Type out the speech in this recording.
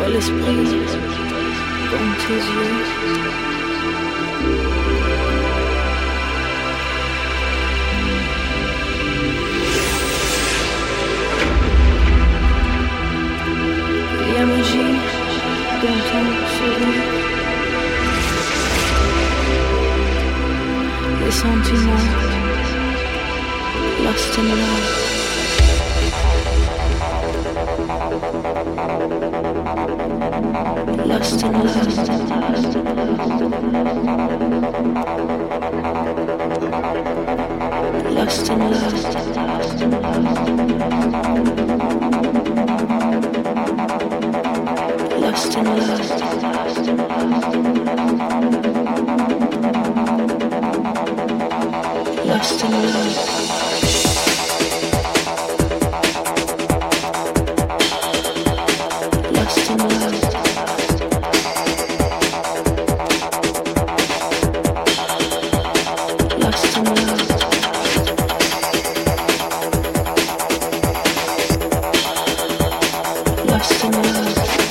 l'esprit dans tes yeux. Il y a magie dans ton sourire. Les sentiments, lost in love. Lost in love. Lost in love. Lost in love. Lost in love. Lost in love.